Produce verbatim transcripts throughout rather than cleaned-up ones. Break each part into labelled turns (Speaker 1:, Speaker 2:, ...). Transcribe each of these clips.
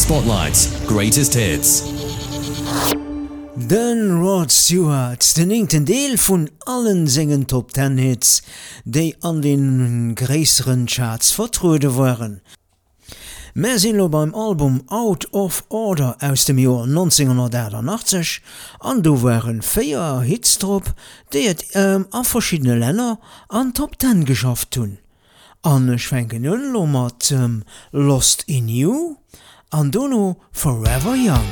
Speaker 1: Spotlight's greatest hits.
Speaker 2: Den Rod Stewart, den engten Deel vun allen sengen Top ten Hits, déi an den gréisseren Charts vertruede waren. Mer sinn lo beim Album Out of Order aus dem Joer neunzehnhundertachtzig an do waren féier Hits drop, déi et ähm, a verschiedene Länner an Top ten geschafft hunn. An schwenken hun lo mat ähm, Lost in You, an dono Forever Young.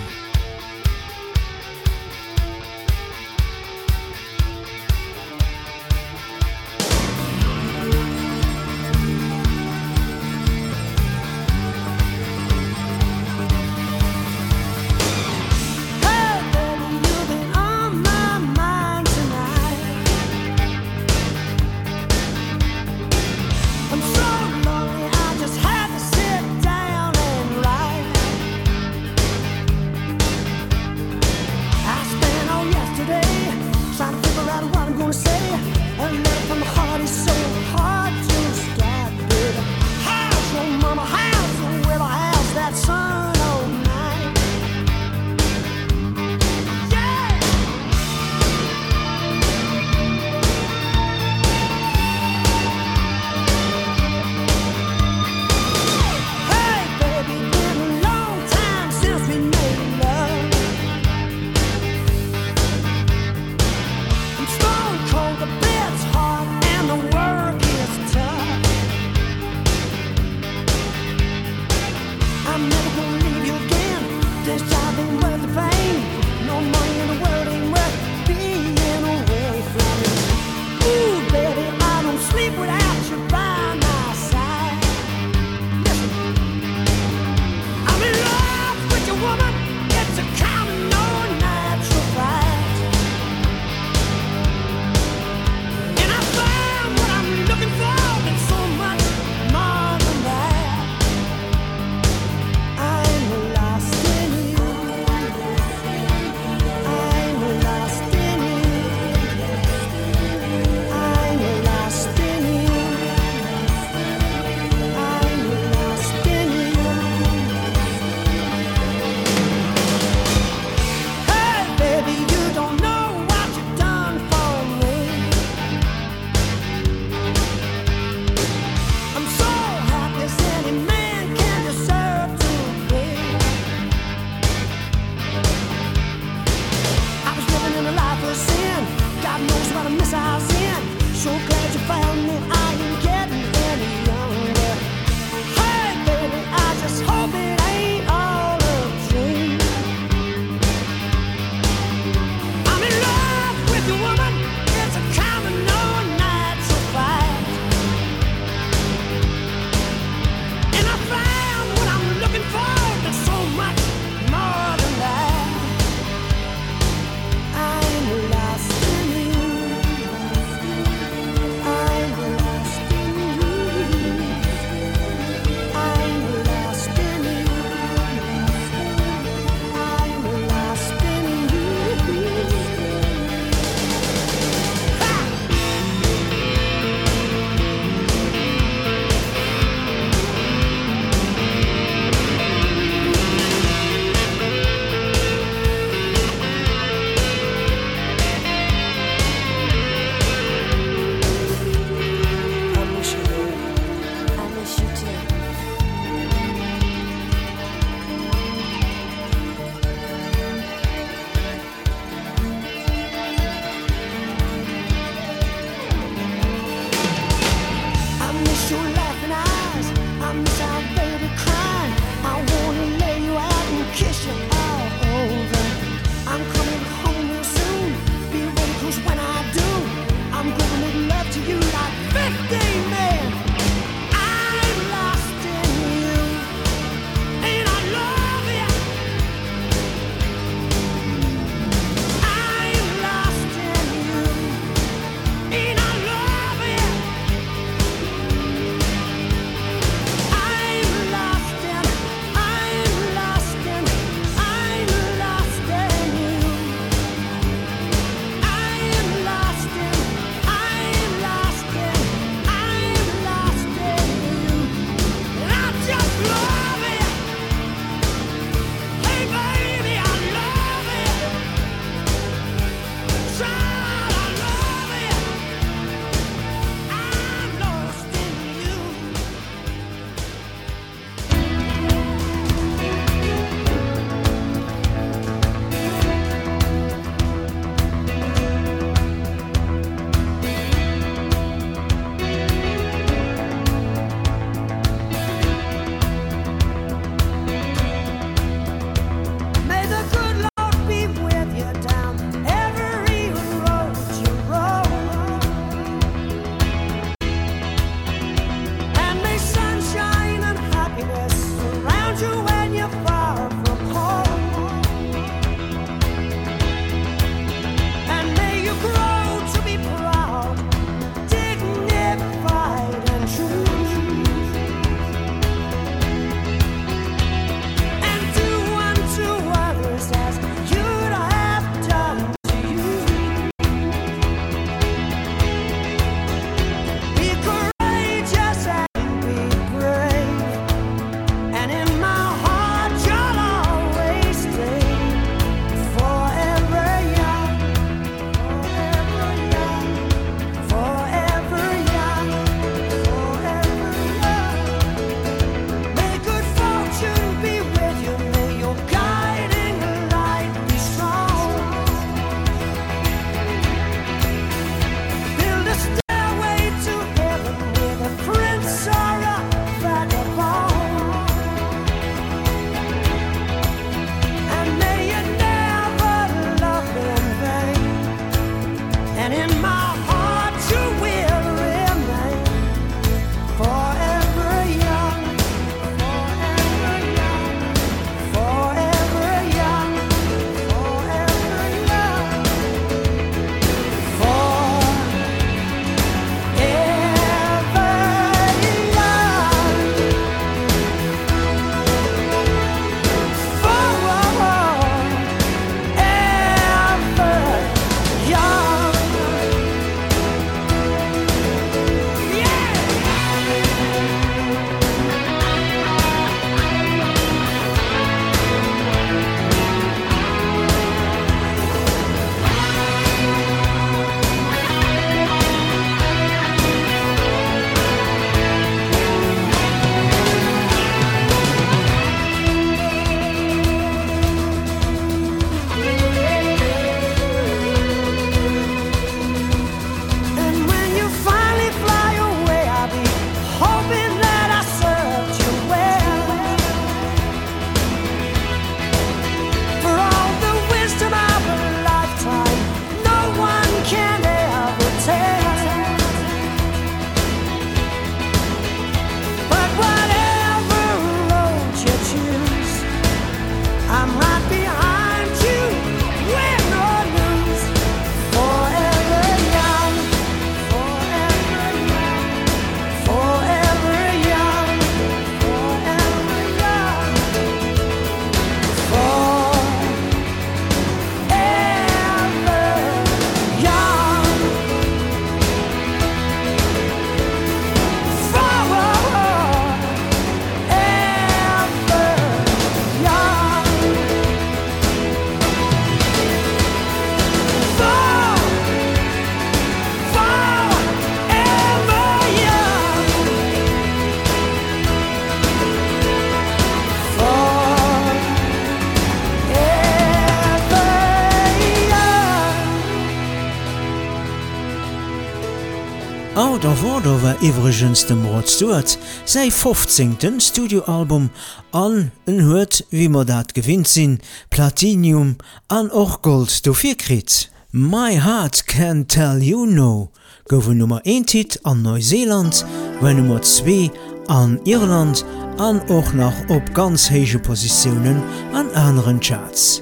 Speaker 2: Motherwater war iwregens dem Rod Stewart sei fünfzehnten Studioalbum an en huet, wie mat dat gewinnt sinn, Platinum an och Gold dofir krit. My Heart Can Tell You No gowe Nummer een Tit an Neuseeland, war Nummer zwei an Irland an och nach op ganz héige Positionen an anderen Charts.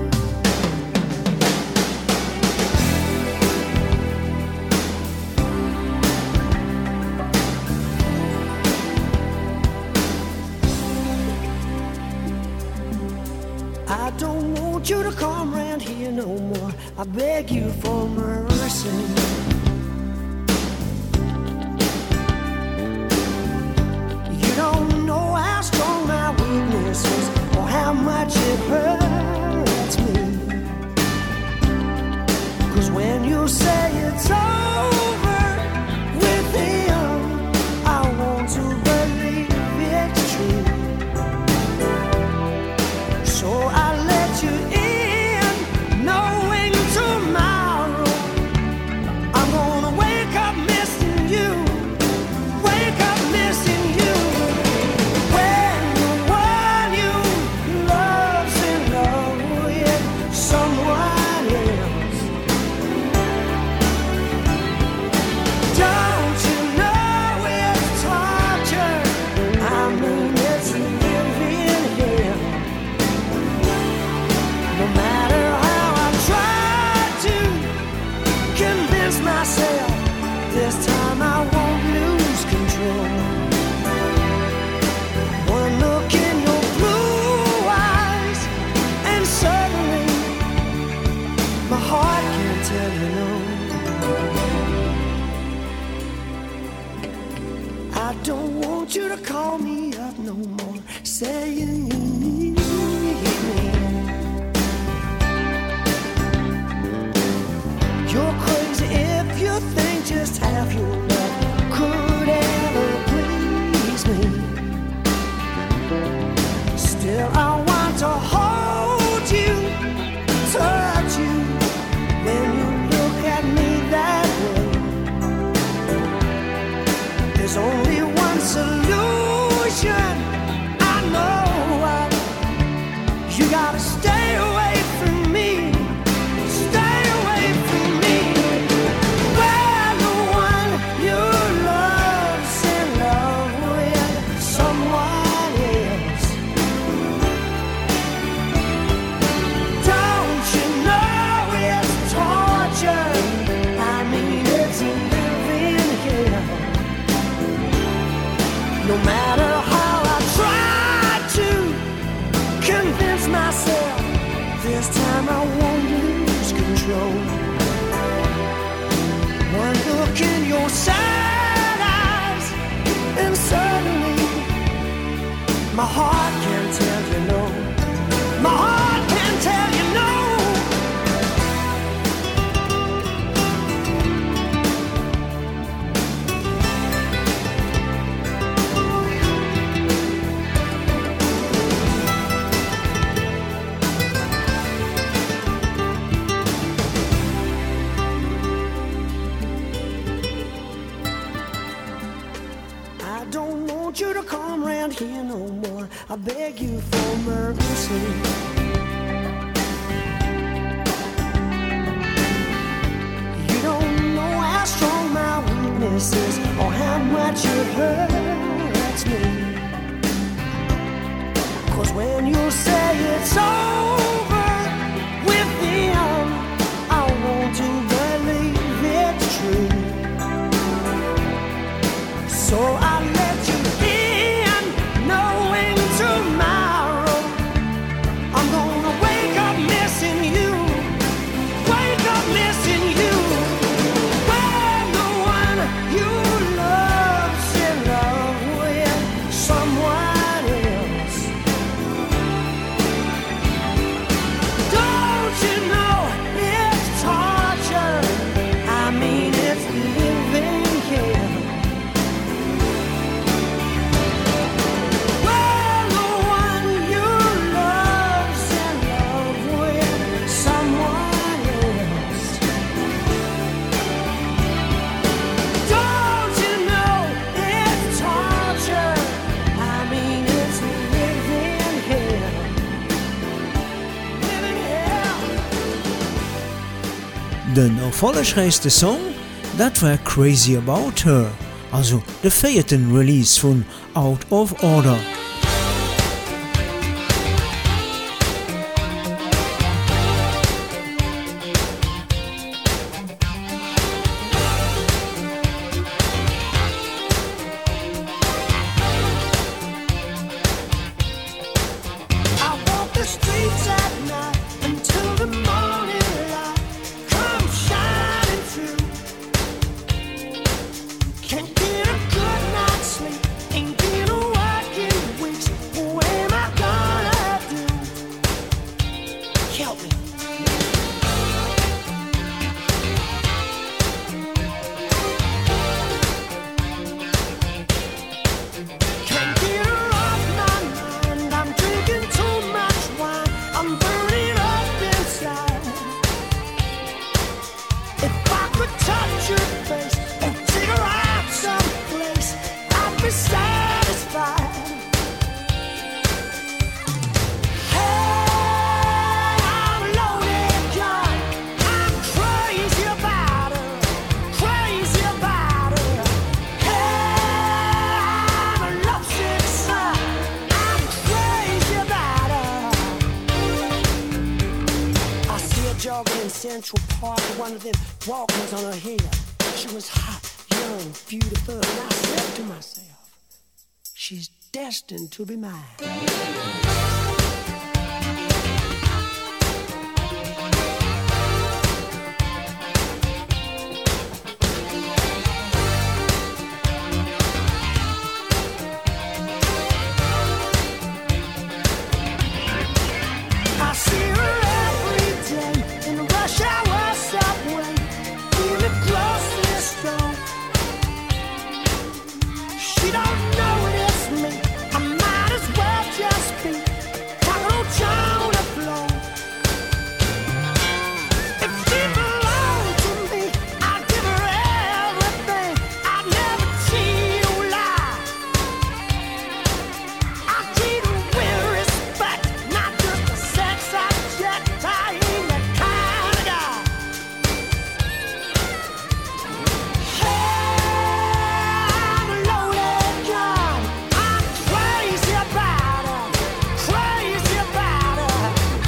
Speaker 3: I don't want you to come round here no more. I beg you for mercy. You don't know how strong my weakness is or how much it hurts me. 'Cause when you say it's over with him, I want to believe it's true. So I let you in, knowing tomorrow I'm gonna wake up missing you, wake up missing you. When the one you love's in love with someone else. Don't you know it's torture? I mean it's living here. No matter how I try to convince myself, this time I won't lose control. One look in your blue eyes, and suddenly my heart can't tell you no. I don't want you to call me up no more, saying you need me. You're crazy if you think just half your love could ever please me. Still I want to hold you, touch you, when you look at me that way. There's only one solution, I know I, you gotta stay away from me. Stay away from me. When the one you love's in love with someone else. Don't you know it's torture? I mean it's living here. No matter how I try to convince myself, this time I won't lose control. One look in your sad eyes, and suddenly my heart can't tell you no. My heart can't tell you no. I don't want you to come round here no more. I beg you for mercy. You don't know how strong my weakness is or how much it hurts me. 'Cause when you say it's over with him, I want to believe it's true. So I let you in, knowing tomorrow I'm gonna wake up missing you, wake up missing you. When the one you love's in love with someone else. Don't you know it's torture? I mean it's living here. When the one you love's in love with someone else. Don't you
Speaker 2: Den erfollegreichste Song, dat war Crazy About Her, also de vierten Release von Out of Order.
Speaker 3: Central Park, one of them Walkmans on her head. She was hot, young, beautiful, and I said to myself, she's destined to be mine. I see her every day in the rush hour subway, in the grocery store. She don't know it's me. I might as well just be talking on town the floor. If she belonged to me, I'd give her everything. I'd never cheat or lie. I treat her with respect, not just a sex object. I ain't that kind of guy. Hey, I'm a loaded gun. I'm crazy about her, crazy about her.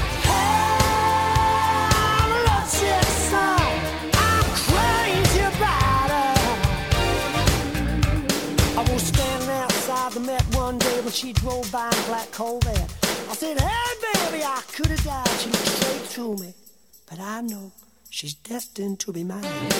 Speaker 3: Hey, I'm a love sick son. I'm crazy about her. I was standing outside the Met one day when she drove by in a black Corvette. I said, hey, baby, I could have died. She looked straight through me. But I know she's destined to be mine.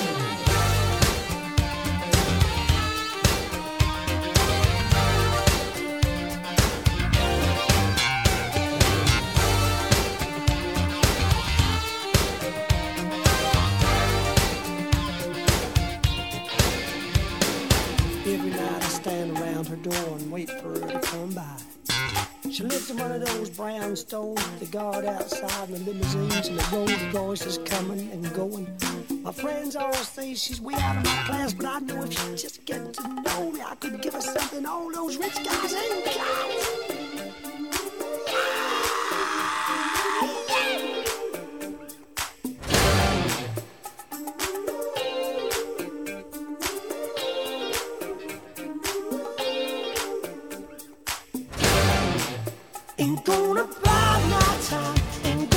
Speaker 3: Every night I stand around her door and wait for her to come by. She lives in one of those brownstones with the guard outside and the limousines and the Rolls Royces coming and going. My friends all say she's way out of my class, but I know if she just get to know me, I could give her something all those rich guys ain't got. Ain't gonna buy my time, ain't